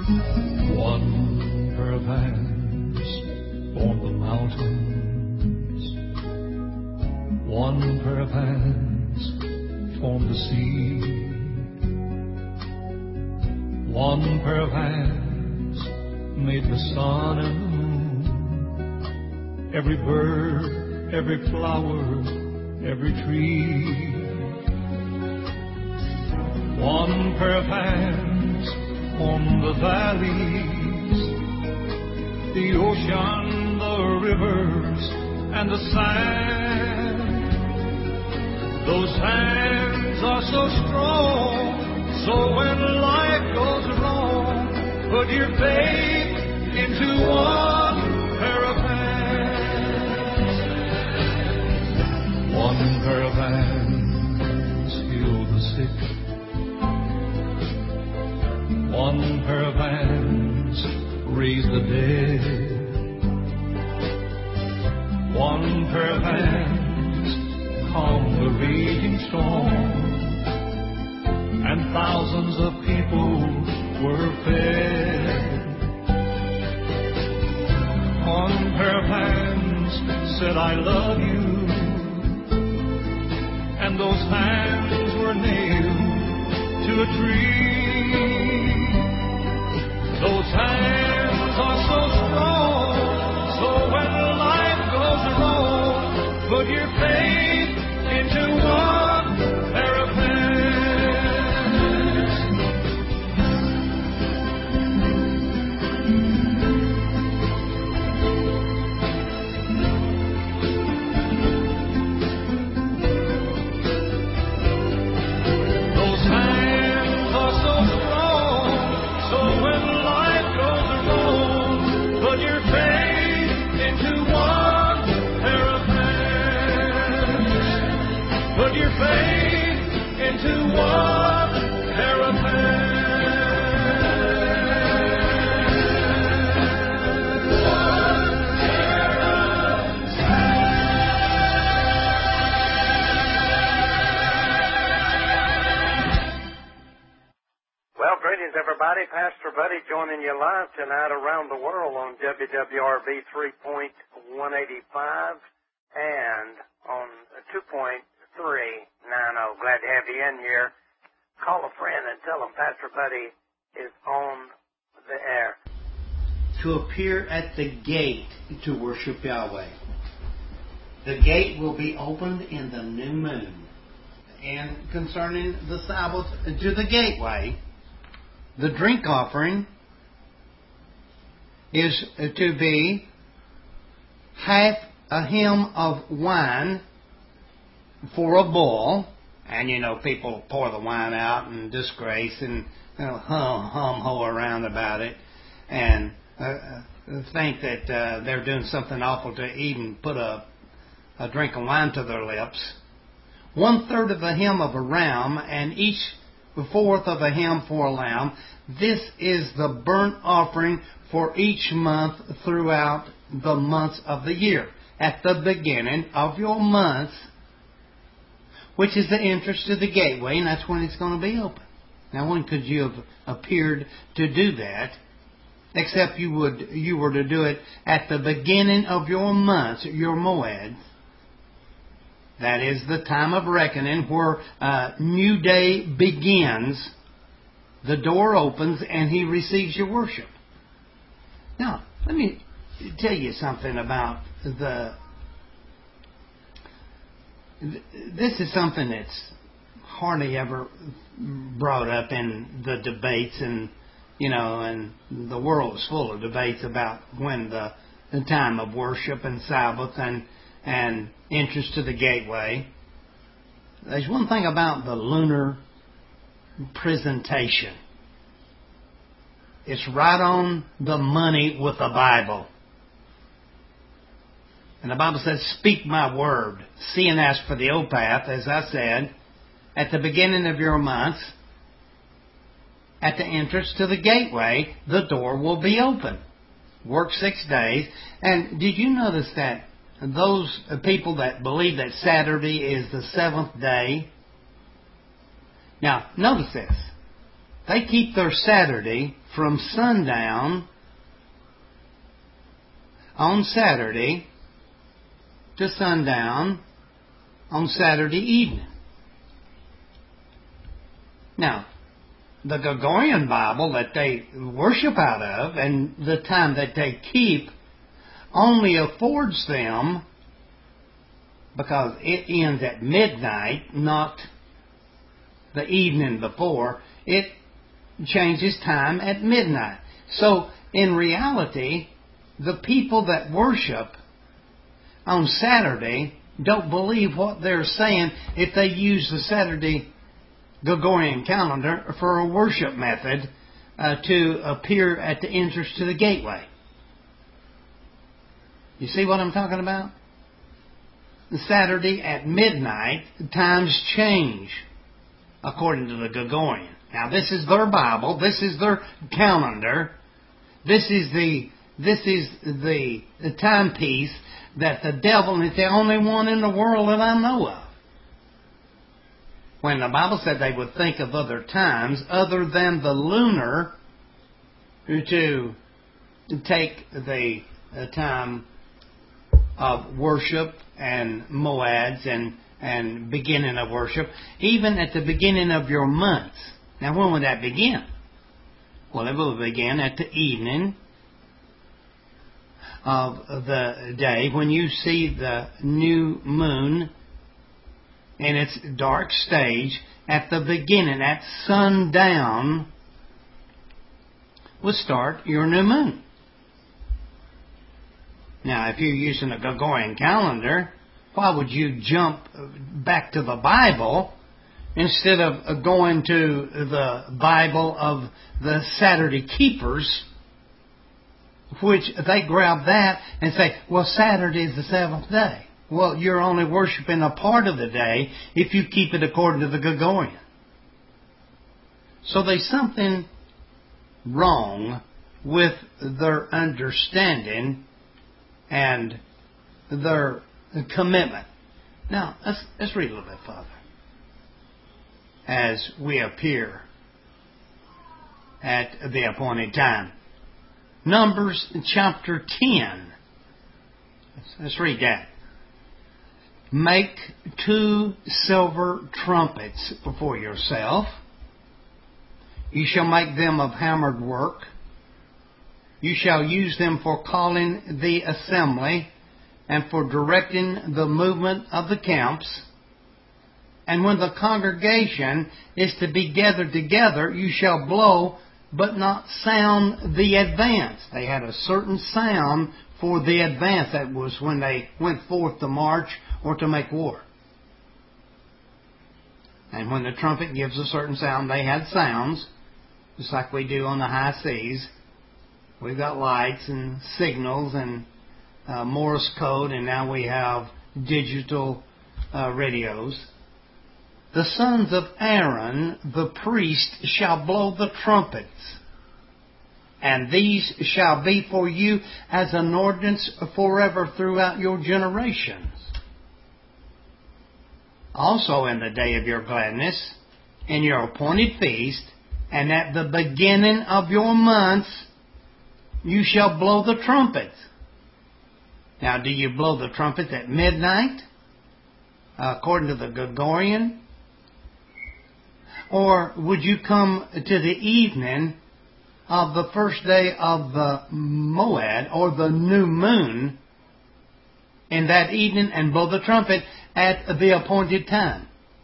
One pair of hands formed the mountains. One pair of hands formed the sea. One pair of hands made the sun and the moon. Every bird, every flower, every tree. One pair of hands formed the valleys, the ocean, the rivers, and the sand. Those hands are so strong, so when life goes wrong, put your faith into one pair of hands. One pair of hands heal the sick. One pair of hands raise the dead. One pair of hands calm the raging storm. And thousands of people were fed. One pair of hands said, I love you. And those hands were nailed to a tree. Those hands are so strong, so when life goes wrong, put your faith into one pair of hands. Those hands are so strong, so when life goes wrong, put your faith into one pair of hands. Put your faith into one pair of hands. Well, greetings, everybody. Pastor Buddy joining you live tonight around the world on WWRB 3.185 and on 2.390. Glad to have you in here. Call a friend and tell them Pastor Buddy is on the air. To appear at the gate to worship Yahweh. The gate will be opened in the new moon. And concerning the Sabbath to the gateway, the drink offering is to be half a hin of wine for a bull. And people pour the wine out in disgrace and hum-ho around about it and think that they're doing something awful to even put a drink of wine to their lips. 1/3 of a hin of a ram, and each 1/4 of a hin for a lamb. This is the burnt offering for each month throughout the months of the year. At the beginning of your month, which is the entrance to the gateway, and that's when it's going to be open. Now, when could you have appeared to do that, except you were to do it at the beginning of your months, your moed. That is the time of reckoning where a new day begins. The door opens and He receives your worship. Now, let me tell you something about this is something that's hardly ever brought up in the debates, and and the world is full of debates about when the time of worship and Sabbath and entrance to the gateway. There's one thing about the lunar presentation. It's right on the money with the Bible. And the Bible says, speak my word. See and ask for the Opath, as I said, at the beginning of your month, at the entrance to the gateway, the door will be open. Work 6 days. And did you notice that those people that believe that Saturday is the 7th day? Now, notice this. They keep their Saturday from sundown on Saturday to sundown on Saturday evening. Now, the Gregorian Bible that they worship out of and the time that they keep only affords them, because it ends at midnight, not the evening before, it changes time at midnight. So, in reality, the people that worship on Saturday don't believe what they're saying if they use the Saturday Gregorian calendar for a worship method to appear at the entrance to the gateway. You see what I'm talking about? Saturday at midnight, times change according to the Gregorian. Now, this is their Bible. This is their calendar. This is the timepiece that the devil is the only one in the world that I know of. When the Bible said they would think of other times other than the lunar to take the time of worship and moads and beginning of worship, even at the beginning of your months. Now, when would that begin? Well, it will begin at the evening of the day when you see the new moon in its dark stage. At the beginning, at sundown, will start your new moon. Now, if you're using a Gregorian calendar, why would you jump back to the Bible instead of going to the Bible of the Saturday keepers, which they grab that and say, well, Saturday is the seventh day. Well, you're only worshiping a part of the day if you keep it according to the Gregorian. So there's something wrong with their understanding and their commitment. Now, let's read a little bit further as we appear at the appointed time. Numbers chapter 10. Let's read that. Make 2 silver trumpets before yourself. You shall make them of hammered work. You shall use them for calling the assembly and for directing the movement of the camps. And when the congregation is to be gathered together, you shall blow, but not sound the advance. They had a certain sound for the advance. That was when they went forth to march or to make war. And when the trumpet gives a certain sound, they had sounds, just like we do on the high seas. We've got lights and signals and Morse code, and now we have digital radios. The sons of Aaron, the priest, shall blow the trumpets, and these shall be for you as an ordinance forever throughout your generations. Also in the day of your gladness, in your appointed feast, and at the beginning of your months, you shall blow the trumpets. Now, do you blow the trumpets at midnight, according to the Gregorian? Or would you come to the evening of the first day of the Moed, or the new moon, in that evening and blow the trumpet at the appointed time?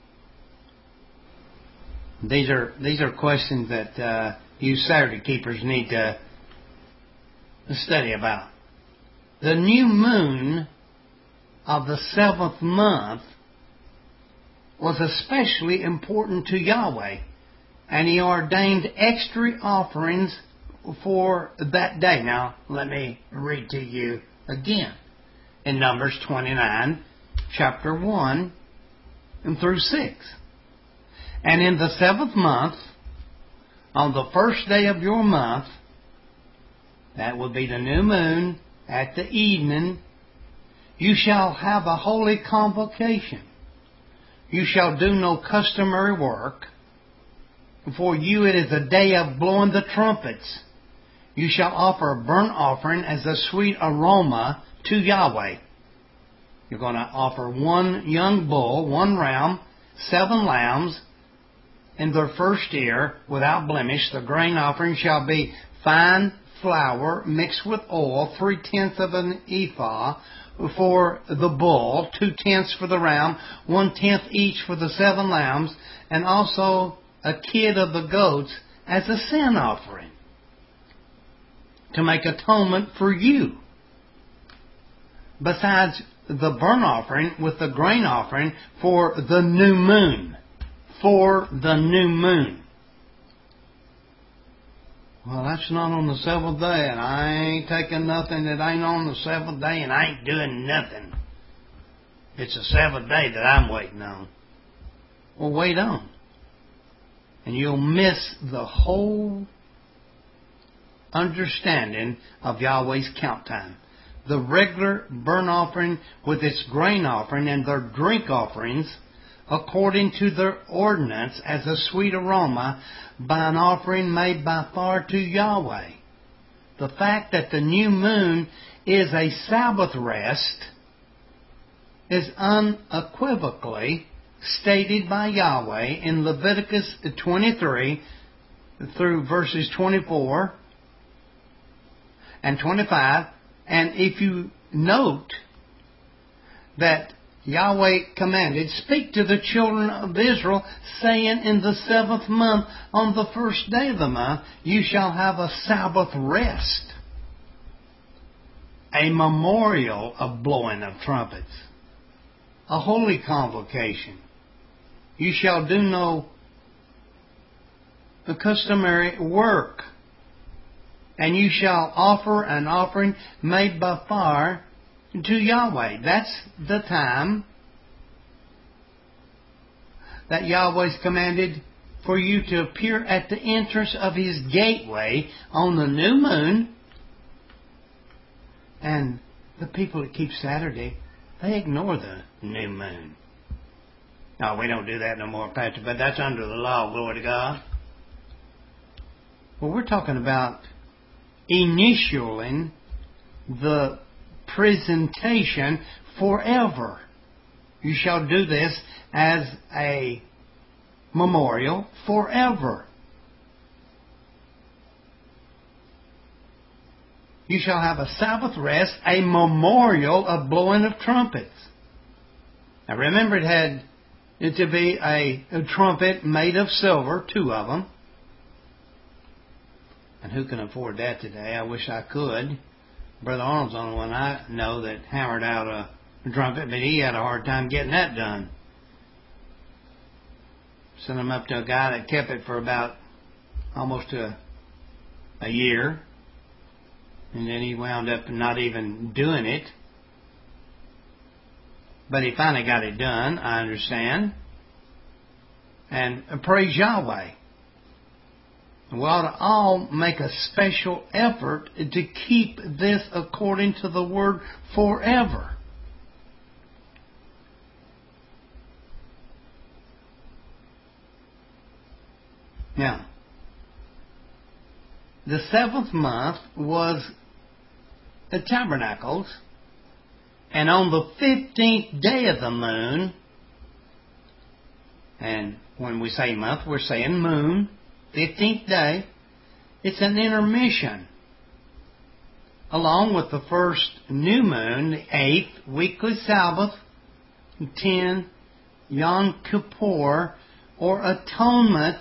These are questions that you Saturday keepers need to study about. The new moon of the 7th month was especially important to Yahweh, and He ordained extra offerings for that day. Now, let me read to you again. In Numbers 29, chapter 1 and through 6. And in the 7th month, on the first day of your month, that will be the new moon, at the evening, you shall have a holy convocation. You shall do no customary work, for you it is a day of blowing the trumpets. You shall offer a burnt offering as a sweet aroma to Yahweh. You're going to offer one young bull, one ram, 7 lambs in their first year without blemish. The grain offering shall be fine flour mixed with oil, 3/10 of an ephah for the bull, 2/10 for the ram, 1/10 each for the 7 lambs, and also a kid of the goats as a sin offering to make atonement for you. Besides the burnt offering with the grain offering for the new moon. For the new moon. Well, that's not on the 7th day, and I ain't taking nothing that ain't on the 7th day, and I ain't doing nothing. It's the 7th day that I'm waiting on. Well, wait on. And you'll miss the whole understanding of Yahweh's count time. The regular burnt offering with its grain offering and their drink offerings according to their ordinance as a sweet aroma by an offering made by far to Yahweh. The fact that the new moon is a Sabbath rest is unequivocally stated by Yahweh in Leviticus 23 through verses 24 and 25. And if you note that Yahweh commanded, speak to the children of Israel, saying, in the 7th month, on the first day of the month, you shall have a Sabbath rest, a memorial of blowing of trumpets, a holy convocation. You shall do no customary work, and you shall offer an offering made by fire to Yahweh. That's the time that Yahweh's commanded for you to appear at the entrance of His gateway on the new moon. And the people that keep Saturday, they ignore the new moon. No, we don't do that no more, Pastor, but that's under the law, glory to God. Well, we're talking about initialing the presentation forever. You shall do this as a memorial forever. You shall have a Sabbath rest, a memorial of blowing of trumpets. Now remember, it had to be a trumpet made of silver, 2 of them. And who can afford that today? I wish I could. Brother Arnold's the only one I know that hammered out a trumpet, but he had a hard time getting that done. Sent him up to a guy that kept it for about almost a year. And then he wound up not even doing it. But he finally got it done, I understand. And praise Yahweh. We ought to all make a special effort to keep this according to the Word forever. Now, the 7th month was the Tabernacles, and on the 15th day of the moon, and when we say month, we're saying moon, 15th day, it's an intermission. Along with the first new moon, the 8th, weekly Sabbath, 10, Yom Kippur, or atonement,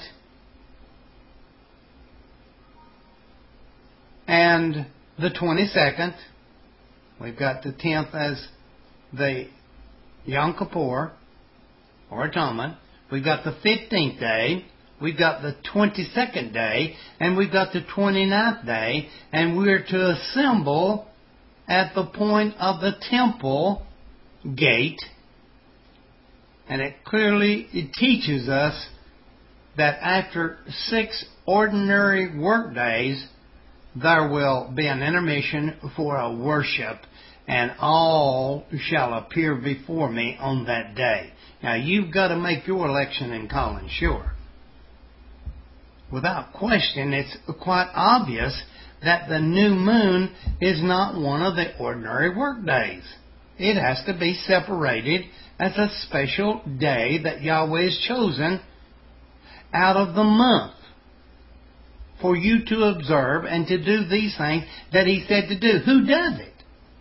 and the 22nd. We've got the 10th as the Yom Kippur, or atonement. We've got the 15th day. We've got the 22nd day, and we've got the 29th day, and we're to assemble at the point of the temple gate. And it clearly teaches us that after 6 ordinary work days, there will be an intermission for a worship, and all shall appear before me on that day. Now, you've got to make your election and calling sure. without question, it's quite obvious that the new moon is not one of the ordinary work days. It has to be separated as a special day that Yahweh has chosen out of the month for you to observe and to do these things that He said to do. Who does it?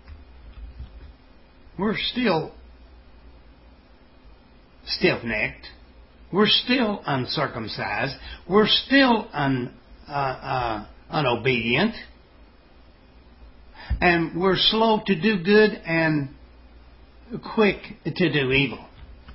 We're still stiff-necked. We're still uncircumcised. We're still unobedient. And we're slow to do good and quick to do evil.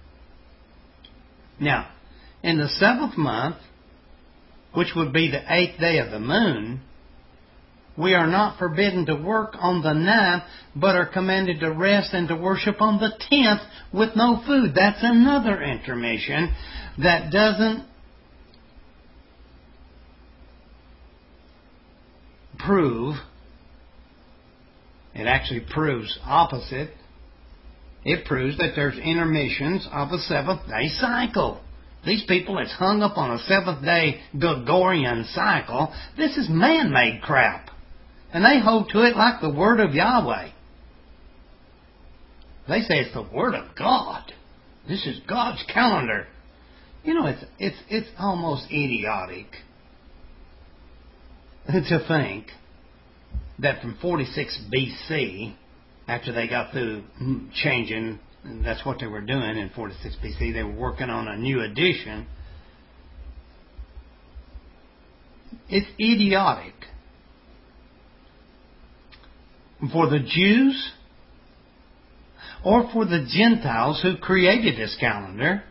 Now, in the 7th month, which would be the 8th day of the moon, we are not forbidden to work on the 9th, but are commanded to rest and to worship on the 10th with no food. That's another intermission that doesn't prove, it actually proves opposite. It proves that there's intermissions of a 7th-day cycle. These people that's hung up on a 7th-day Gregorian cycle, this is man-made crap. And they hold to it like the Word of Yahweh. They say it's the Word of God. This is God's calendar. You know, it's almost idiotic to think that from 46 BC, after they got through changing, and that's what they were doing in 46 BC, they were working on a new edition. It's idiotic for the Jews or for the Gentiles who created this calendar,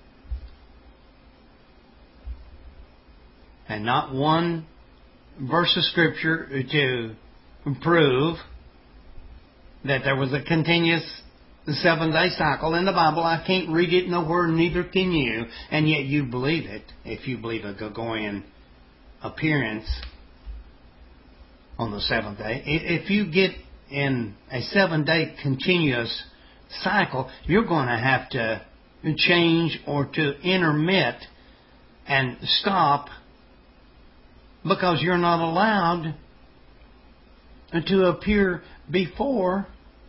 and not one verse of Scripture to prove that there was a continuous 7-day cycle in the Bible. I can't read it nowhere, neither can you, and yet you believe it if you believe a Gregorian appearance on the 7th day. If you get in a 7-day continuous cycle, you're going to have to change or to intermit and stop, because you're not allowed to appear before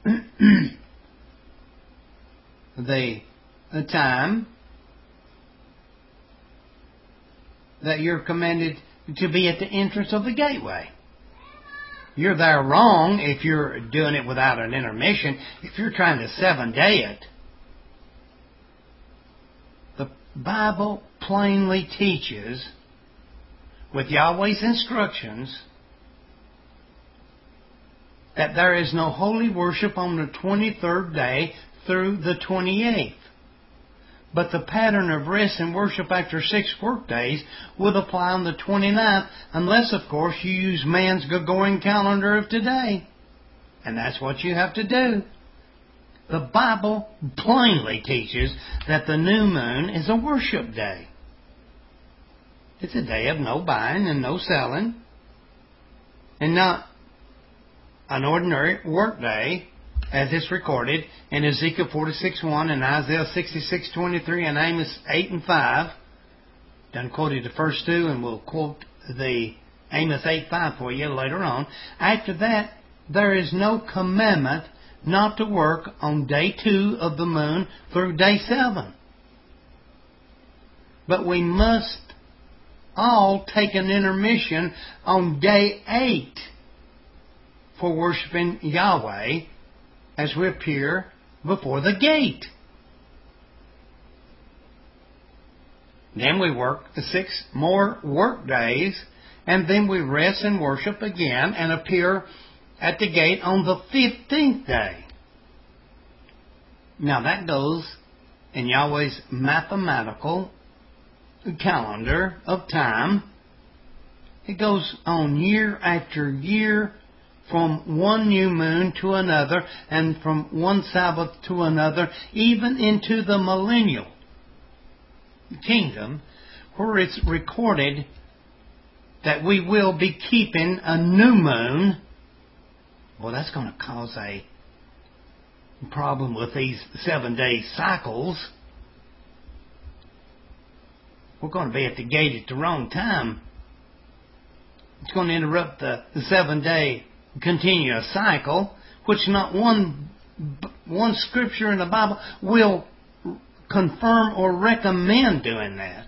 the time that you're commanded to be at the entrance of the gateway. You're there wrong if you're doing it without an intermission. If you're trying to 7-day it, the Bible plainly teaches, with Yahweh's instructions, that there is no holy worship on the 23rd day through the 28th. But the pattern of rest and worship after 6 work days would apply on the 29th, unless, of course, you use man's Gregorian calendar of today. And that's what you have to do. The Bible plainly teaches that the new moon is a worship day. It's a day of no buying and no selling, and not an ordinary work day, as it's recorded in Ezekiel 46:1 and Isaiah 66:23 and Amos 8:5. Done quoted the first two, and we'll quote the Amos 8:5 for you later on. After that, there is no commandment not to work on day 2 of the moon through day 7. But we must all take an intermission on day 8 for worshiping Yahweh as we appear before the gate. Then we work 6 more work days, and then we rest and worship again and appear at the gate on the 15th day. Now that goes in Yahweh's mathematical calendar of time. It goes on year after year, from one new moon to another, and from one Sabbath to another, even into the millennial kingdom, where it's recorded that we will be keeping a new moon. Well, that's going to cause a problem with these 7-day cycles. we're going to be at the gate at the wrong time. It's going to interrupt the 7-day continuous cycle, which not one scripture in the Bible will confirm or recommend doing that.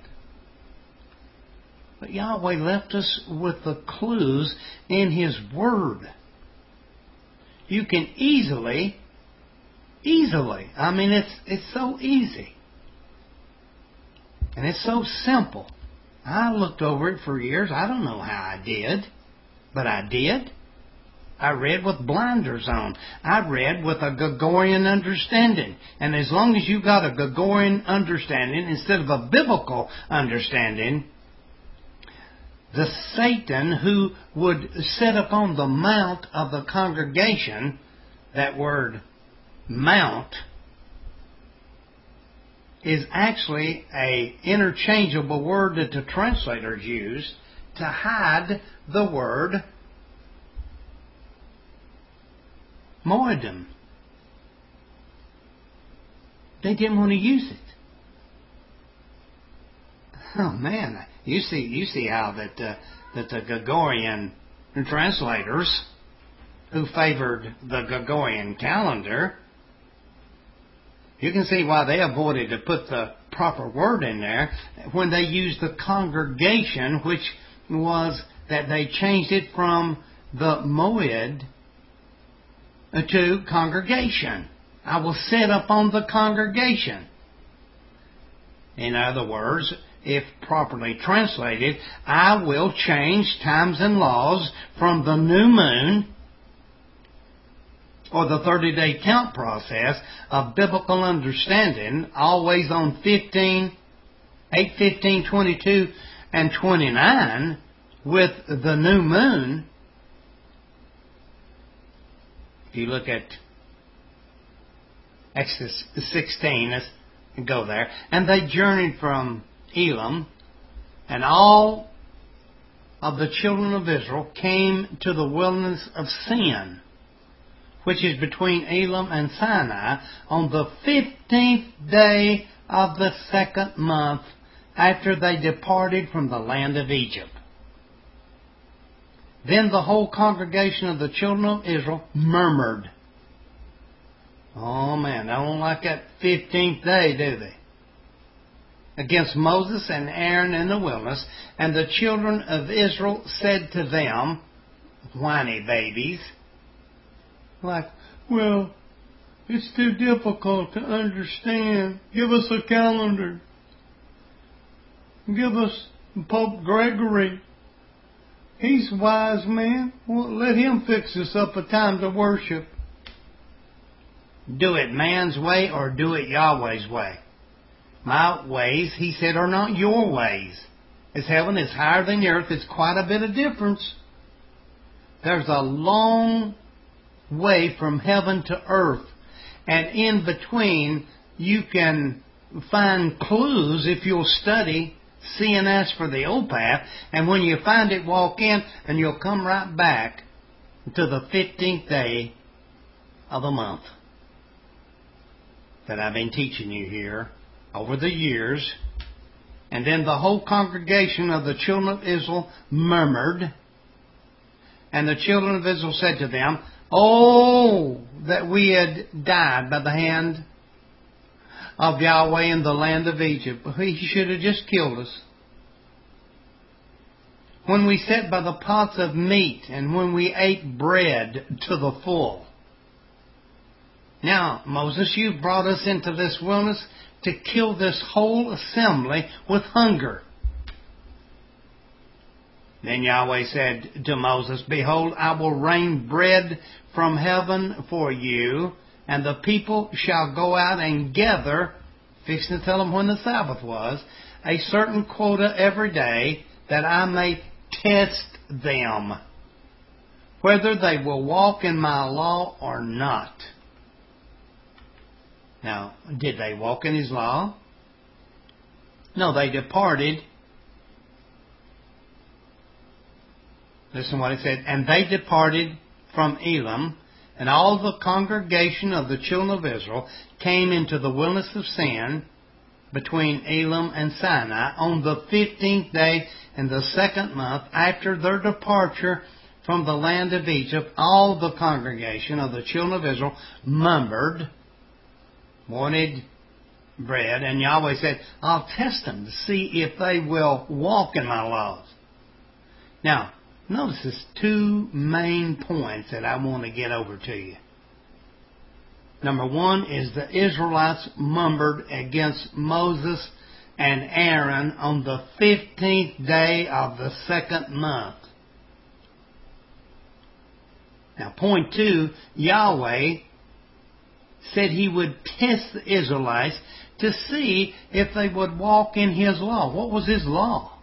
But Yahweh left us with the clues in His Word. You can easily, I mean, it's so easy. And it's so simple. I looked over it for years. I don't know how I did, but I did. I read with blinders on. I read with a Gregorian understanding. And as long as you got a Gregorian understanding instead of a biblical understanding, the Satan who would sit upon the mount of the congregation, that word mount, is actually an interchangeable word that the translators use to hide the word Moedim. They didn't want to use it. Oh man, you see how that the Gregorian translators, who favored the Gregorian calendar, you can see why they avoided to put the proper word in there when they used the congregation, which was that they changed it from the moed to congregation. I will sit upon the congregation. In other words, if properly translated, I will change times and laws from the new moon or the 30-day count process of biblical understanding, always on 15, 8, 15, 22, and 29, with the new moon. If you look at Exodus 16, let's go there. And they journeyed from Elam, and all of the children of Israel came to the wilderness of Sin, which is between Elam and Sinai, on the 15th day of the 2nd month after they departed from the land of Egypt. Then the whole congregation of the children of Israel murmured. Oh man, they don't like that 15th day, do they? Against Moses and Aaron in the wilderness. And the children of Israel said to them, whiny babies, like, well, it's too difficult to understand. Give us a calendar. Give us Pope Gregory. He's a wise man. Well, let him fix us up a time to worship. Do it man's way or do it Yahweh's way. My ways, he said, are not your ways. As heaven is higher than the earth, it's quite a bit of difference. There's a long way from heaven to earth. And in between, you can find clues if you'll study CNS for the old path. And when you find it, walk in, and you'll come right back to the 15th day of the month that I've been teaching you here over the years. And then the whole congregation of the children of Israel murmured. And the children of Israel said to them, oh, that we had died by the hand of Yahweh in the land of Egypt. He should have just killed us. When we sat by the pots of meat and when we ate bread to the full. Now, Moses, you brought us into this wilderness to kill this whole assembly with hunger. Then Yahweh said to Moses, behold, I will rain bread from heaven for you, and the people shall go out and gather, fixing to tell them when the Sabbath was, a certain quota every day, that I may test them, whether they will walk in my law or not. Now, did they walk in His law? No, they departed. Listen to what it said. And they departed from Elam, and all the congregation of the children of Israel came into the wilderness of Sin, between Elim and Sinai on the 15th day in the 2nd month after their departure from the land of Egypt. All the congregation of the children of Israel murmured, wanted bread, and Yahweh said, I'll test them to see if they will walk in my laws. Now, notice there's two main points that I want to get over to you. Number one is the Israelites murmured against Moses and Aaron on the 15th day of the 2nd month. Now, point two, Yahweh said He would test the Israelites to see if they would walk in His law. What was His law?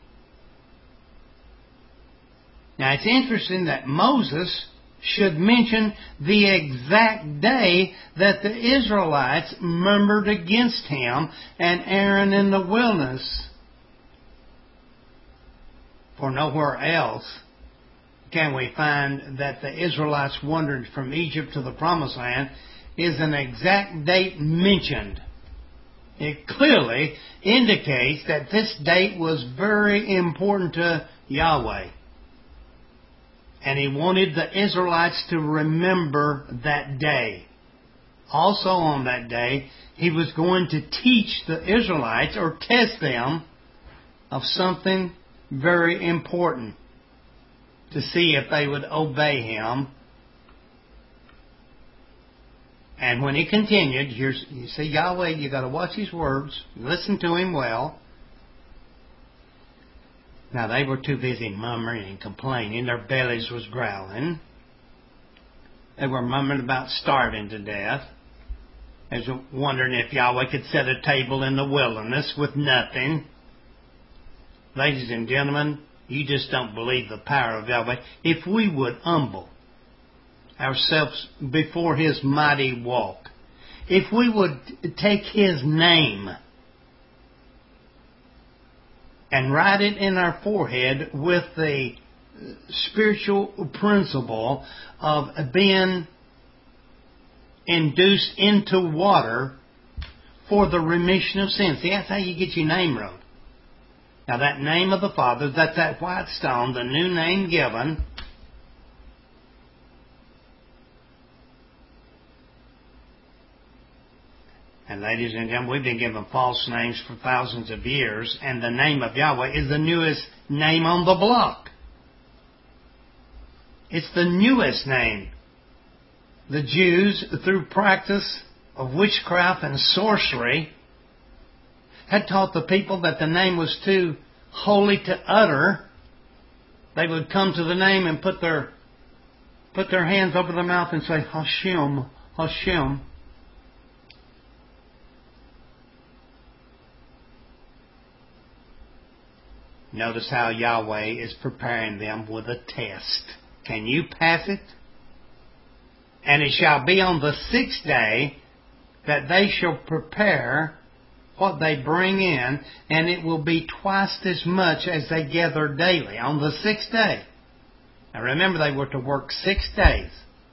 Now, it's interesting that Moses should mention the exact day that the Israelites murmured against him and Aaron in the wilderness. For nowhere else can we find that the Israelites wandered from Egypt to the Promised Land is an exact date mentioned. It clearly indicates that this date was very important to Yahweh. And He wanted the Israelites to remember that day. Also on that day, He was going to teach the Israelites or test them of something very important to see if they would obey Him. And when He continued, you see, Yahweh, you got to watch His words, listen to Him well. Now, they were too busy murmuring and complaining. Their bellies was growling. They were murmuring about starving to death. They was wondering if Yahweh could set a table in the wilderness with nothing. Ladies and gentlemen, you just don't believe the power of Yahweh. If we would humble ourselves before His mighty walk, if we would take His name and write it in our forehead with the spiritual principle of being induced into water for the remission of sins. See, that's how you get your name wrote. Now, that name of the Father, that's that white stone, the new name given. And ladies and gentlemen, we've been given false names for thousands of years, and the name of Yahweh is the newest name on the block. It's the newest name. The Jews, through practice of witchcraft and sorcery, had taught the people that the name was too holy to utter. They would come to the name and put their hands over their mouth and say, Hashem, Hashem. Notice how Yahweh is preparing them with a test. Can you pass it? And it shall be on the 6th day that they shall prepare what they bring in, and it will be twice as much as they gather daily on the 6th day. Now remember, they were to work 6 days.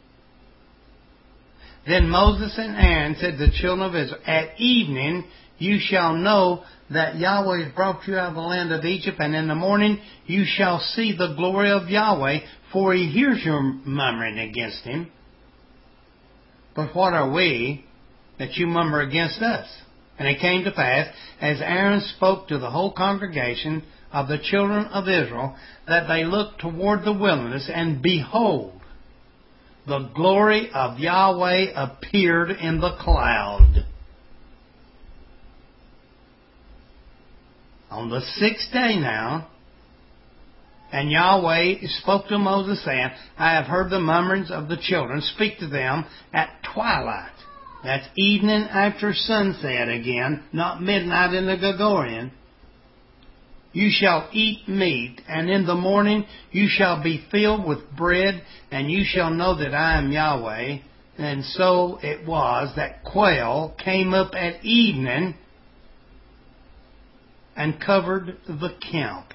Then Moses and Aaron said to the children of Israel, at evening you shall know that Yahweh has brought you out of the land of Egypt, and in the morning you shall see the glory of Yahweh, for He hears your murmuring against Him. But what are we that you murmur against us? And it came to pass, as Aaron spoke to the whole congregation of the children of Israel, that they looked toward the wilderness, and behold, the glory of Yahweh appeared in the cloud. On the 6th day now, and Yahweh spoke to Moses, saying, I have heard the murmurings of the children. Speak to them at twilight. That's evening after sunset again, not midnight in the Gregorian. You shall eat meat, and in the morning you shall be filled with bread, and you shall know that I am Yahweh. And so it was that quail came up at evening and covered the camp.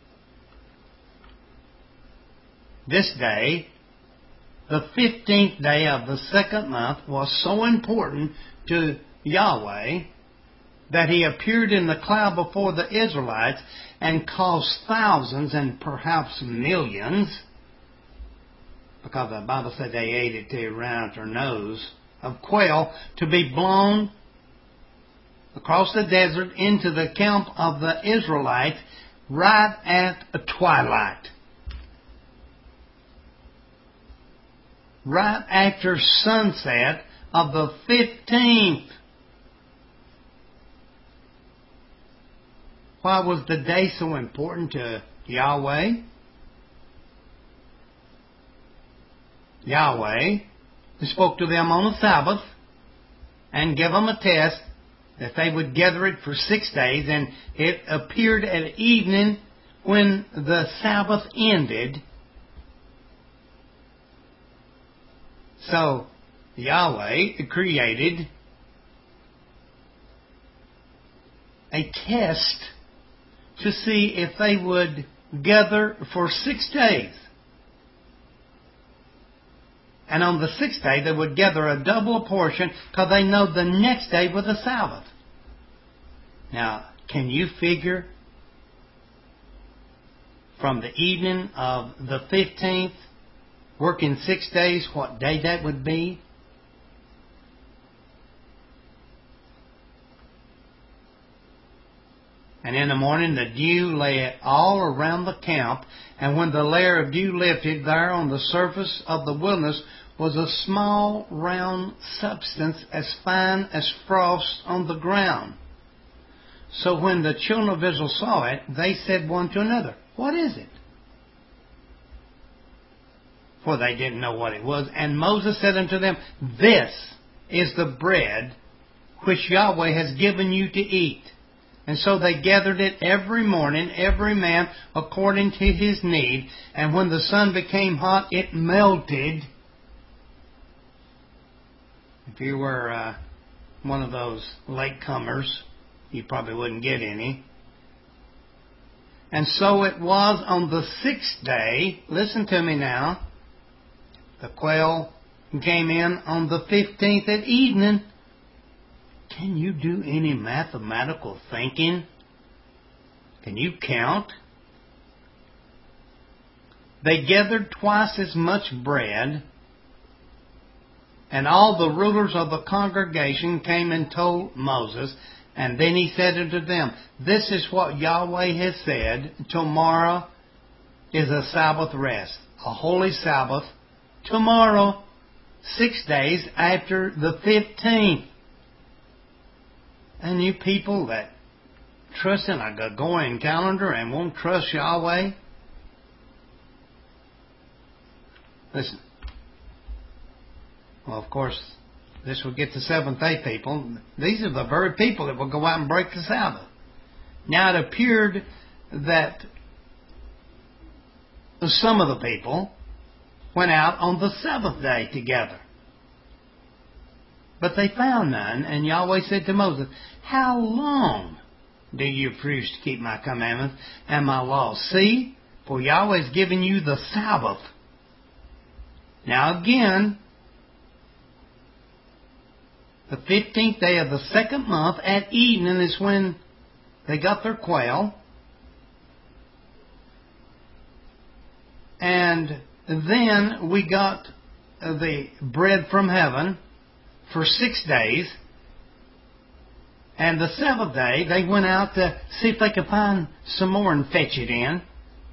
This day, the 15th day of the 2nd month, was so important to Yahweh that He appeared in the cloud before the Israelites and caused thousands and perhaps millions, because the Bible said they ate it to around their nose, of quail to be blown across the desert into the camp of the Israelites right at twilight. Right after sunset of the 15th. Why was the day so important to Yahweh? Yahweh spoke to them on the Sabbath and gave them a test that they would gather it for 6 days, and it appeared at evening when the Sabbath ended. So Yahweh created a test to see if they would gather for 6 days. And on the 6th day they would gather a double portion, because they know the next day was the Sabbath. Now, can you figure from the evening of the 15th, working 6 days, what day that would be? And in the morning the dew lay all around the camp, and when the layer of dew lifted, there on the surface of the wilderness was a small round substance as fine as frost on the ground. So when the children of Israel saw it, they said one to another, "What is it?" For they didn't know what it was. And Moses said unto them, "This is the bread which Yahweh has given you to eat." And so they gathered it every morning, every man according to his need. And when the sun became hot, it melted. If you were one of those latecomers, you probably wouldn't get any. And so it was on the 6th day. Listen to me now. The quail came in on the 15th at evening. Can you do any mathematical thinking? Can you count? They gathered twice as much bread, and all the rulers of the congregation came and told Moses. And then he said unto them, "This is what Yahweh has said, tomorrow is a Sabbath rest, a holy Sabbath, tomorrow, 6 days after the 15th. And you people that trust in a Gregorian calendar and won't trust Yahweh, listen. Well, of course, this will get the Seventh-day people. These are the very people that will go out and break the Sabbath. Now, it appeared that some of the people went out on the 7th day together. But they found none, and Yahweh said to Moses, "How long do you refuse to keep my commandments and my laws? See, for Yahweh has given you the Sabbath." Now again, the 15th day of the 2nd month at evening is when they got their quail. And then we got the bread from heaven for 6 days. And the 7th day, they went out to see if they could find some more and fetch it in.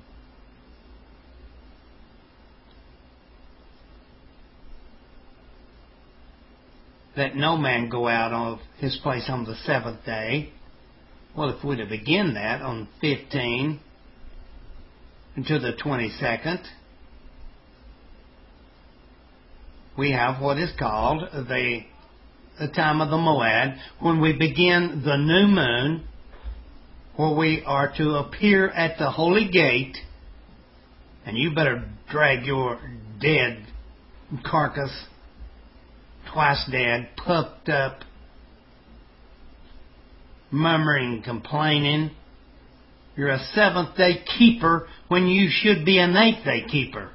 That no man go out of his place on the 7th day. Well, if we'd have begun that on 15 to the 22nd, we have what is called the time of the Moed, when we begin the new moon, where we are to appear at the holy gate. And you better drag your dead carcass, twice dead, puffed up, murmuring, complaining. You're a 7th-day keeper when you should be an 8th-day keeper.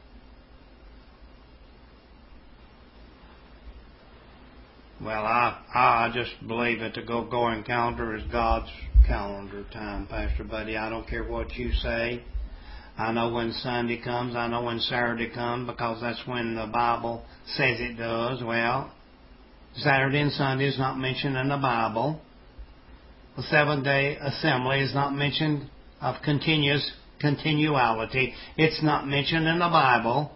Well, I just believe that the Gregorian calendar is God's calendar time, Pastor Buddy. I don't care what you say. I know when Sunday comes. I know when Saturday comes, because that's when the Bible says it does. Well, Saturday and Sunday is not mentioned in the Bible. The Seventh-day Assembly is not mentioned of continuality. It's not mentioned in the Bible.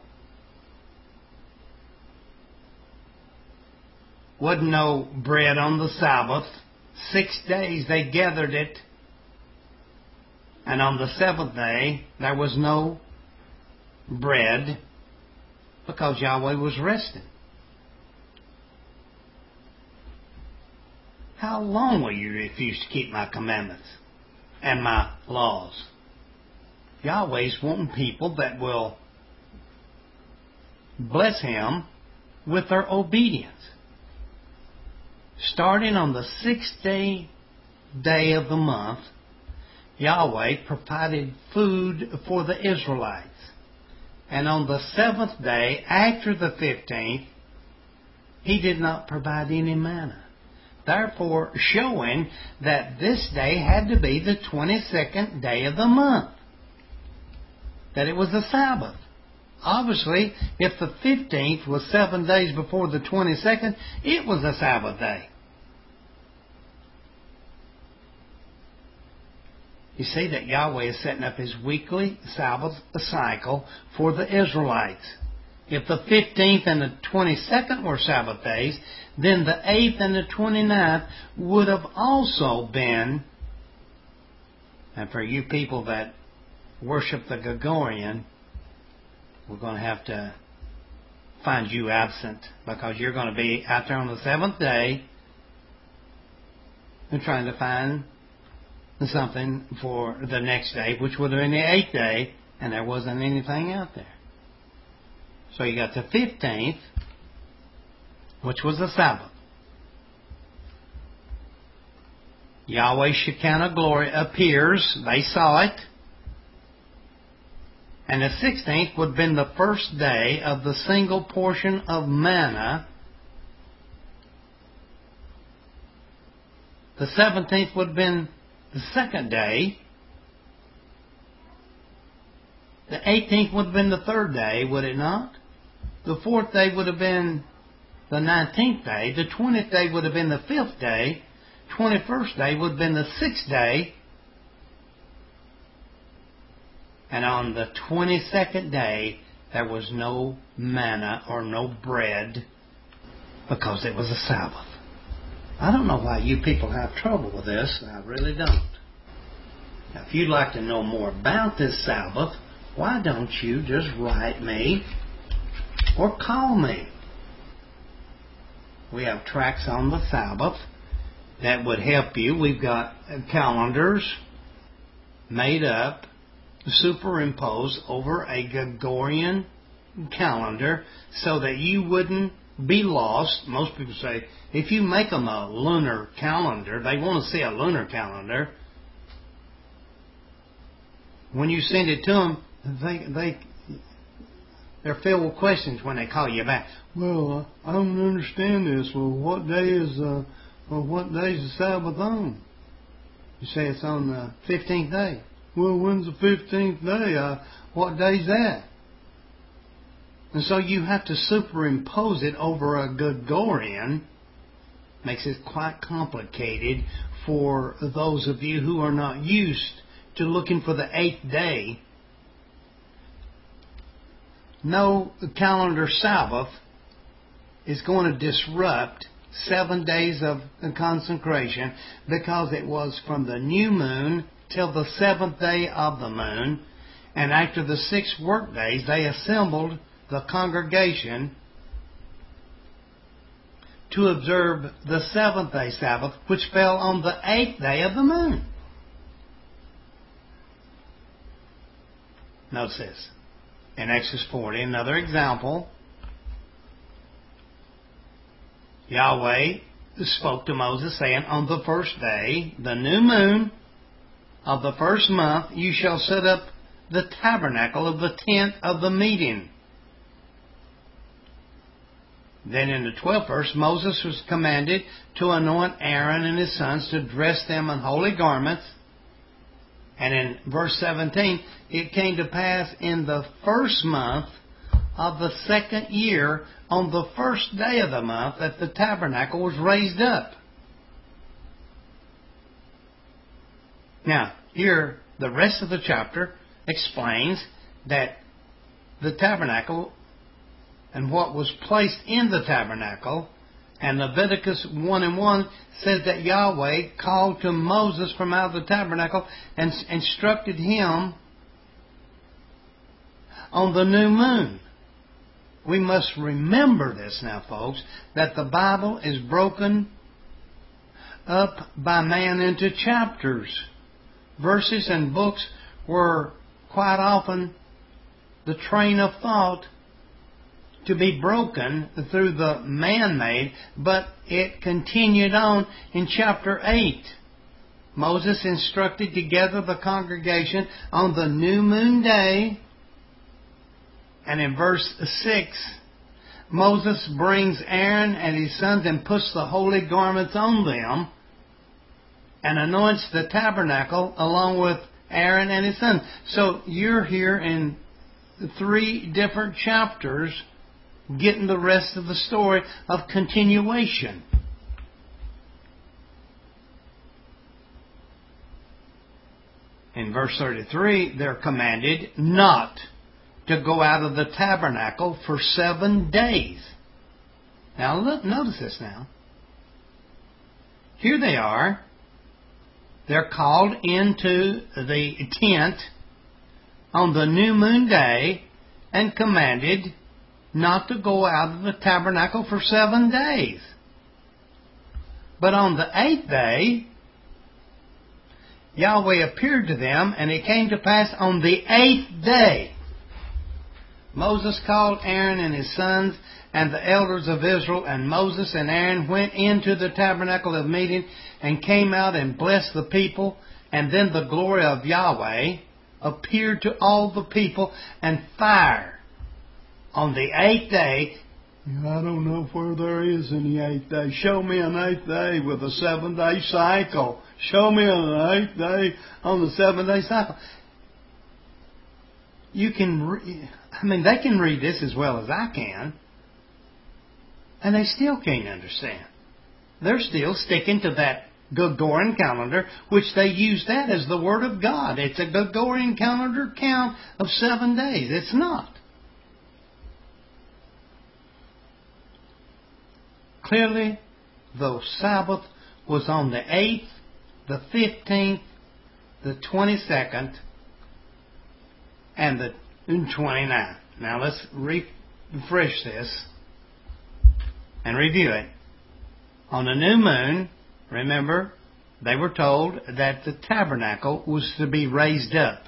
Wasn't no bread on the Sabbath. 6 days they gathered it. And on the seventh day, there was no bread, because Yahweh was resting. How long will you refuse to keep my commandments and my laws? Yahweh's wanting people that will bless Him with their obedience. Starting on the 6th day of the month, Yahweh provided food for the Israelites. And on the 7th day, after the 15th, He did not provide any manna. Therefore, showing that this day had to be the 22nd day of the month. That it was a Sabbath. Obviously, if the 15th was 7 days before the 22nd, it was a Sabbath day. You see that Yahweh is setting up His weekly Sabbath cycle for the Israelites. If the 15th and the 22nd were Sabbath days, then the 8th and the 29th would have also been. And for you people that worship the Gregorian, we're going to have to find you absent, because you're going to be out there on the 7th day and trying to find something for the next day, which would have been the 8th day, and there wasn't anything out there. So you got the 15th, which was the Sabbath. Yahweh's Shekinah glory appears. They saw it. And the 16th would have been the first day of the single portion of manna. The 17th would have been the second day. The 18th would have been the third day, would it not? The fourth day would have been the 19th day. The 20th day would have been the 5th day. 21st day would have been the 6th day. And on the 22nd day, there was no manna or no bread, because it was a Sabbath. I don't know why you people have trouble with this. I really don't. Now, if you'd like to know more about this Sabbath, why don't you just write me or call me? We have tracts on the Sabbath that would help you. We've got calendars made up, superimposed over a Gregorian calendar, so that you wouldn't be lost. Most people say, if you make them a lunar calendar, they want to see a lunar calendar. When you send it to them, they're filled with questions when they call you back. Well, I don't understand this. Well, what day is the Sabbath on? You say it's on the 15th day. Well, when's the 15th day? What day's that? And so you have to superimpose it over a Gregorian. Makes it quite complicated for those of you who are not used to looking for the 8th day. No calendar Sabbath is going to disrupt 7 days of consecration, because it was from the new moon till the 7th day of the moon, and after the 6 work days they assembled the congregation to observe the 7th day Sabbath, which fell on the 8th day of the moon. Notice this. In Exodus 40, another example, Yahweh spoke to Moses, saying, on the first day, the new moon of the first month, you shall set up the tabernacle of the tent of the meeting. Then in the 12th verse, Moses was commanded to anoint Aaron and his sons, to dress them in holy garments. And in verse 17, it came to pass in the first month of the second year, on the first day of the month, that the tabernacle was raised up. Now, here, the rest of the chapter explains that the tabernacle and what was placed in the tabernacle, and Leviticus 1:1 says that Yahweh called to Moses from out of the tabernacle and instructed him on the new moon. We must remember this now, folks, that the Bible is broken up by man into chapters. Verses and books were quite often the train of thought to be broken through the man-made, but it continued on in chapter 8. Moses instructed to gather the congregation on the new moon day, and in verse 6, Moses brings Aaron and his sons and puts the holy garments on them and anoints the tabernacle along with Aaron and his sons. So you're here in 3 different chapters getting the rest of the story of continuation. In verse 33, they're commanded not to go out of the tabernacle for 7 days. Now look, notice this now. Here they are. They're called into the tent on the new moon day and commanded not to go out of the tabernacle for 7 days. But on the 8th day, Yahweh appeared to them, and it came to pass on the 8th day, Moses called Aaron and his sons and the elders of Israel, and Moses and Aaron went into the tabernacle of meeting and came out and blessed the people. And then the glory of Yahweh appeared to all the people, and fire on the 8th day. I don't know where there is any 8th day. Show me an 8th day with a 7-day cycle. Show me an 8th day on the 7-day cycle. You can, they can read this as well as I can, and they still can't understand. They're still sticking to that Gregorian calendar, which they use that as the Word of God. It's a Gregorian calendar count of 7 days. It's not. Clearly, the Sabbath was on the 8th, the 15th, the 22nd, and the 29th. Now let's refresh this and review it. On the new moon, remember, they were told that the tabernacle was to be raised up.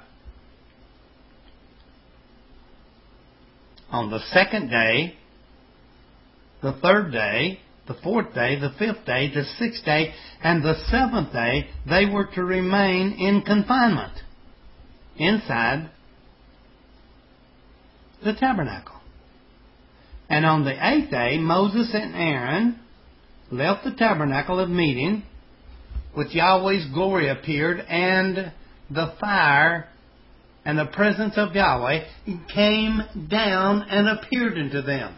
On the 2nd day, the 3rd day, the 4th day, the 5th day, the 6th day, and the 7th day, they were to remain in confinement inside the tabernacle. And on the 8th day, Moses and Aaron left the tabernacle of meeting, with Yahweh's glory appeared, and the fire and the presence of Yahweh came down and appeared unto them.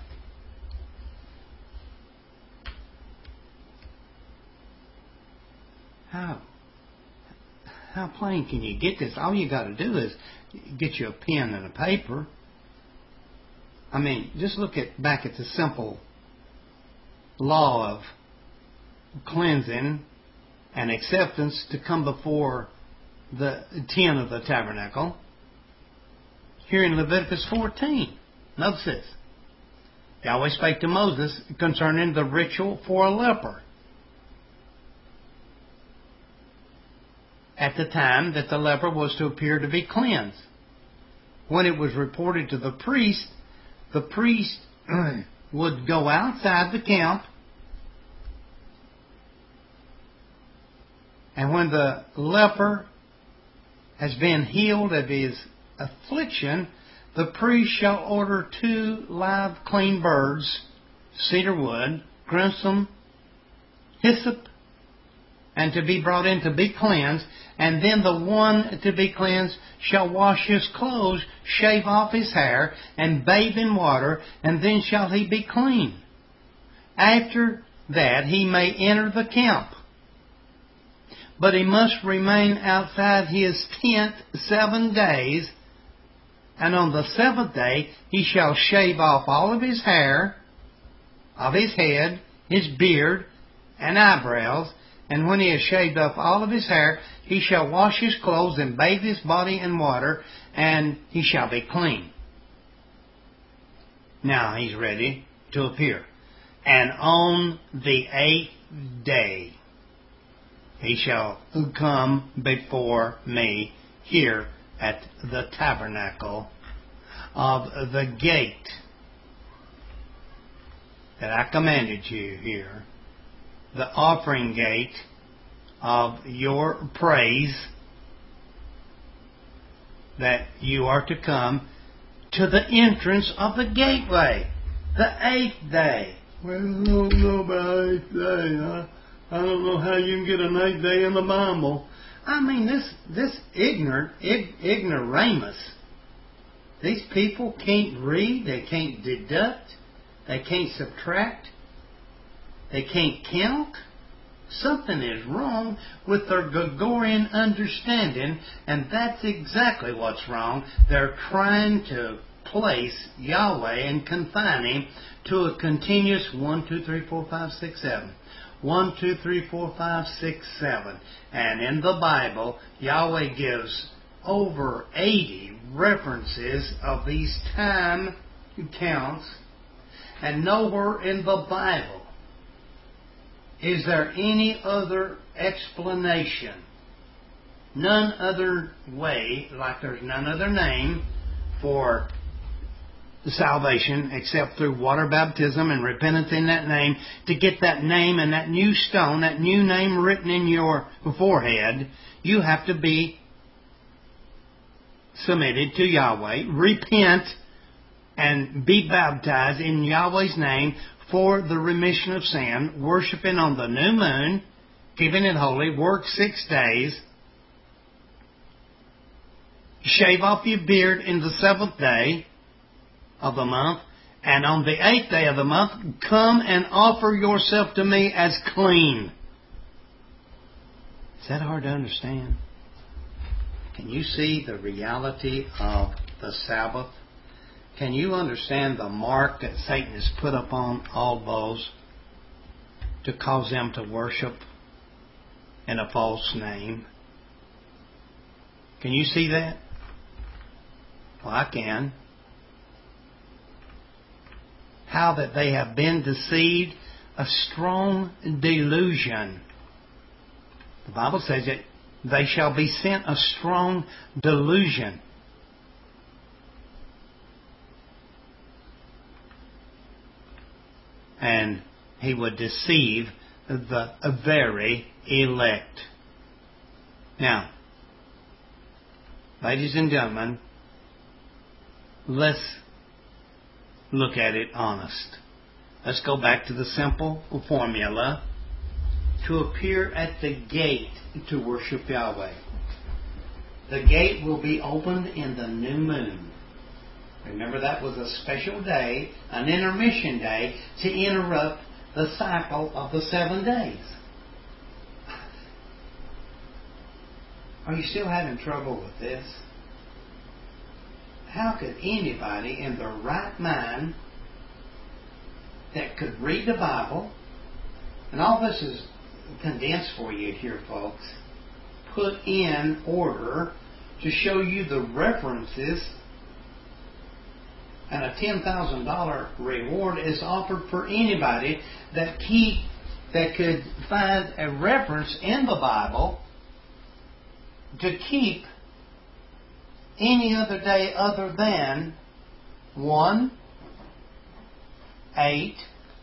How plain can you get this? All you got to do is get you a pen and a paper. Just look back at the simple law of cleansing and acceptance to come before the tent of the tabernacle. Here in Leviticus 14, notice this. Yahweh spake to Moses concerning the ritual for a leper, at the time that the leper was to appear to be cleansed. When it was reported to the priest would go outside the camp, and when the leper has been healed of his affliction, the priest shall order 2 live clean birds cedar wood, crimson, hyssop, and to be brought in to be cleansed. And then the one to be cleansed shall wash his clothes, shave off his hair, and bathe in water, and then shall he be clean. After that he may enter the camp. But he must remain outside his tent 7 days, and on the 7th day he shall shave off all of his hair, of his head, his beard, and eyebrows. And when he has shaved off all of his hair, he shall wash his clothes and bathe his body in water, and he shall be clean. Now he's ready to appear. And on the 8th day he shall come before me here at the tabernacle of the gate that I commanded you here, the offering gate of your praise, that you are to come to the entrance of the gateway, the 8th day. Well, I don't know about 8th day. I don't know how you can get an 8th day in the Bible. I mean, this ignoramus. These people can't read, they can't deduct, they can't subtract, they can't count. Something is wrong with their Gregorian understanding, and that's exactly what's wrong. They're trying to place Yahweh and confine Him to a continuous 1, 2, 3, 4, 5, 6, 7. 1, 2, 3, 4, 5, 6, 7. And in the Bible, Yahweh gives over 80 references of these time counts, and nowhere in the Bible is there any other explanation, none other way, like there's none other name for salvation except through water baptism and repentance in that name. To get that name and that new stone, that new name written in your forehead, you have to be submitted to Yahweh, repent, and be baptized in Yahweh's name for the remission of sin, worshiping on the new moon, keeping it holy, work 6 days, shave off your beard in the 7th day of the month, and on the 8th day of the month, come and offer yourself to me as clean. Is that hard to understand? Can you see the reality of the Sabbath? Can you understand the mark that Satan has put upon all those to cause them to worship in a false name? Can you see that? Well, I can. How that they have been deceived, a strong delusion. The Bible says that they shall be sent a strong delusion. And he would deceive the very elect. Now, ladies and gentlemen, let's look at it honest. Let's go back to the simple formula to appear at the gate to worship Yahweh. The gate will be opened in the new moon. Remember, that was a special day, an intermission day, to interrupt the cycle of the 7 days. Are you still having trouble with this? How could anybody in their right mind that could read the Bible, and all this is condensed for you here, folks, put in order to show you the references, and a $10,000 reward is offered for anybody that could find a reference in the Bible to keep any other day other than 1, 8,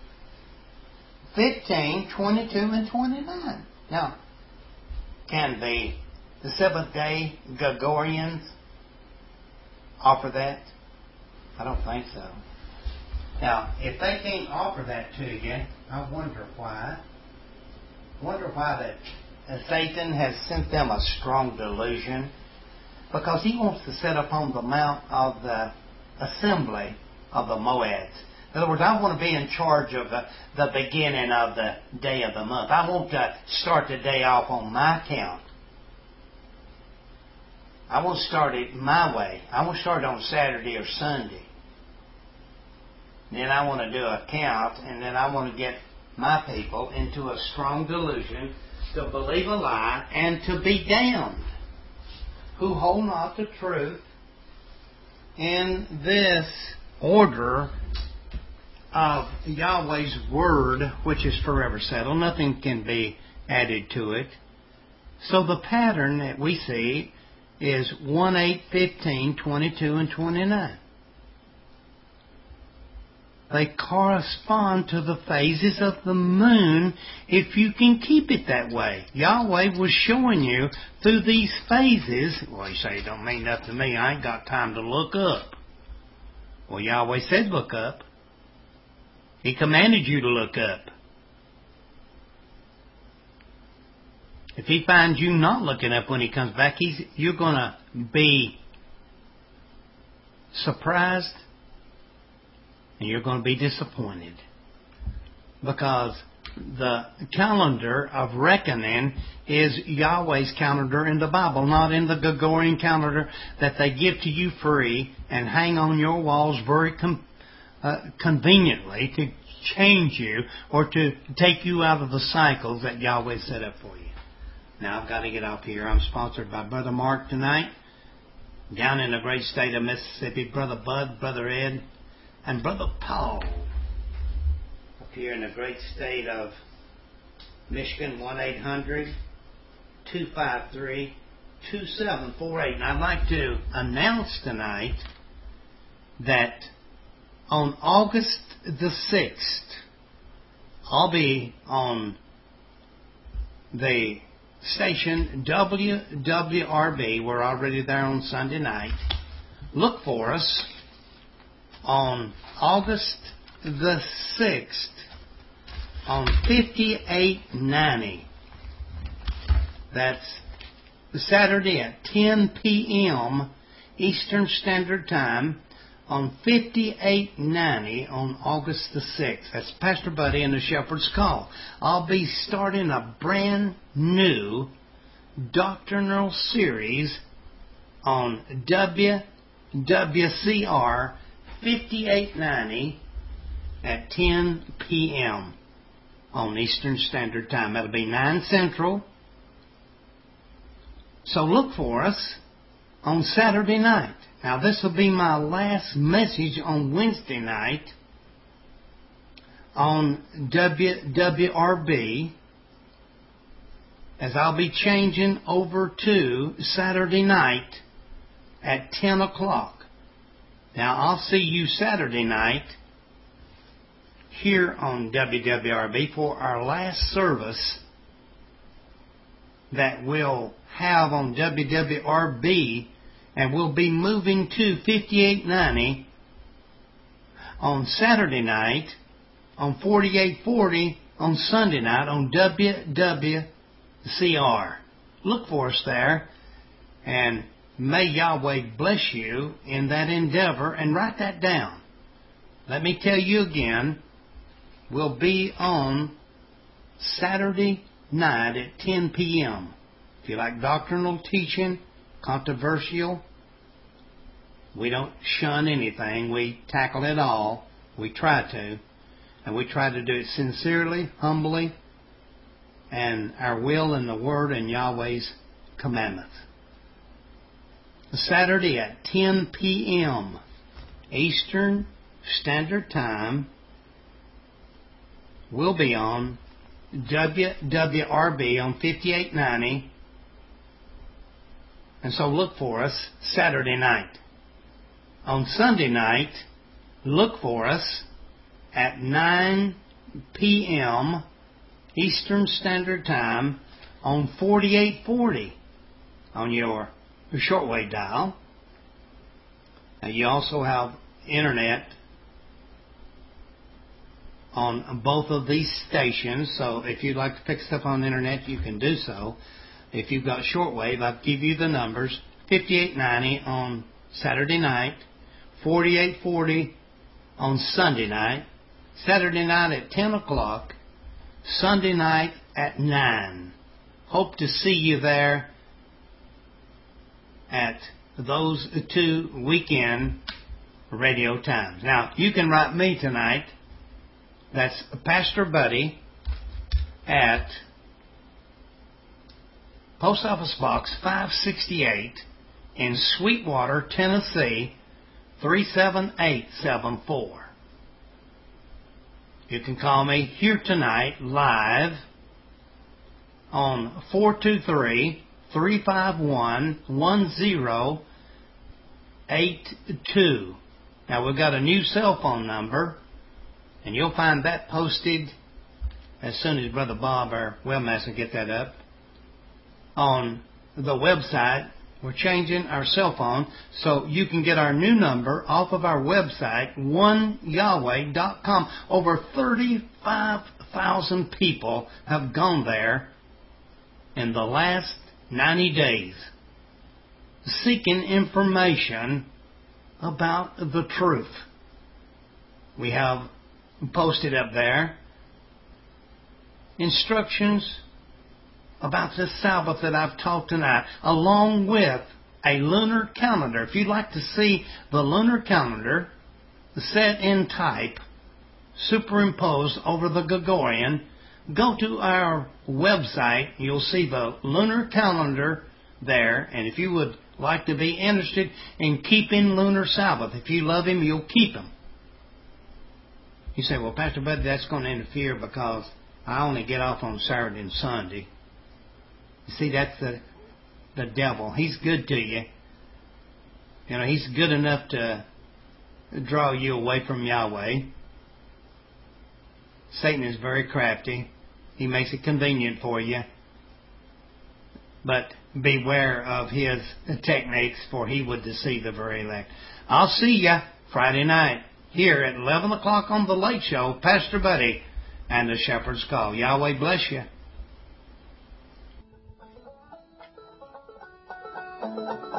15, 22, and 29. Now, can the Seventh-day Gregorians offer that? I don't think so. Now, if they can't offer that to you, I wonder why. Wonder why that Satan has sent them a strong delusion. Because he wants to set up on the mount of the assembly of the Moads. In other words, I want to be in charge of the beginning of the day of the month. I want to start the day off on my account. I want to start it my way. I want to start it on Saturday or Sunday. Then I want to do a count, and then I want to get my people into a strong delusion to believe a lie and to be damned, who hold not the truth in this order of Yahweh's word, which is forever settled. Nothing can be added to it. So the pattern that we see is 1, 8, 15, 22, and 29. They correspond to the phases of the moon if you can keep it that way. Yahweh was showing you through these phases. Well, you say, it don't mean nothing to me. I ain't got time to look up. Well, Yahweh said look up. He commanded you to look up. If He finds you not looking up when He comes back, you're going to be surprised and you're going to be disappointed. Because the calendar of reckoning is Yahweh's calendar in the Bible, not in the Gregorian calendar that they give to you free and hang on your walls very conveniently to change you or to take you out of the cycles that Yahweh set up for you. Now I've got to get off here. I'm sponsored by Brother Mark tonight, down in the great state of Mississippi, Brother Bud, Brother Ed, and Brother Paul up here in the great state of Michigan, 1-800-253-2748. And I'd like to announce tonight that on August the 6th, I'll be on the station WWRB. We're already there on Sunday night. Look for us on August the 6th on 5890. That's Saturday at 10 p.m. Eastern Standard Time on 5890 on August the 6th. That's Pastor Buddy and the Shepherd's Call. I'll be starting a brand new doctrinal series on WWCR 5890 at 10 p.m. on Eastern Standard Time. That'll be 9 Central. So look for us on Saturday night. Now this will be my last message on Wednesday night on WWRB, as I'll be changing over to Saturday night at 10 o'clock. Now, I'll see you Saturday night here on WWRB for our last service that we'll have on WWRB, and we'll be moving to 5890 on Saturday night, on 4840 on Sunday night on WWCR. Look for us there, and may Yahweh bless you in that endeavor, and write that down. Let me tell you again, we'll be on Saturday night at 10 p.m. If you like doctrinal teaching, controversial, we don't shun anything. We tackle it all. We try to. And we try to do it sincerely, humbly, and our will in the Word and Yahweh's commandments. Saturday at 10 p.m. Eastern Standard Time, we'll be on WWRB on 5890. And so look for us Saturday night. On Sunday night, look for us at 9 p.m. Eastern Standard Time on 4840 on your shortwave dial. Now you also have internet on both of these stations. So if you'd like to pick stuff on the internet, you can do so. If you've got shortwave, I'll give you the numbers. 5890 on Saturday night, 4840 on Sunday night, Saturday night at 10 o'clock, Sunday night at 9. Hope to see you there at those 2 weekend radio times. Now, you can write me tonight. That's Pastor Buddy at Post Office Box 568 in Sweetwater, Tennessee, 37874. You can call me here tonight live on 423-351-1082. Now, we've got a new cell phone number, and you'll find that posted as soon as Brother Bob, our webmaster, get that up on the website. We're changing our cell phone so you can get our new number off of our website, oneyahweh.com. Over 35,000 people have gone there in the last 90 days seeking information about the truth. We have posted up there instructions about the Sabbath that I've taught tonight, along with a lunar calendar. If you'd like to see the lunar calendar set in type, superimposed over the Gregorian, go to our website. You'll see the lunar calendar there, and if you would like to be interested in keeping lunar Sabbath, if you love Him, you'll keep Him. You say, well, Pastor Bud, that's going to interfere because I only get off on Saturday and Sunday. You see, that's the devil. He's good to you. You know, he's good enough to draw you away from Yahweh. Satan is very crafty. He makes it convenient for you. But beware of his techniques, for he would deceive the very elect. I'll see you Friday night here at 11 o'clock on The Late Show, Pastor Buddy and the Shepherd's Call. Yahweh bless you.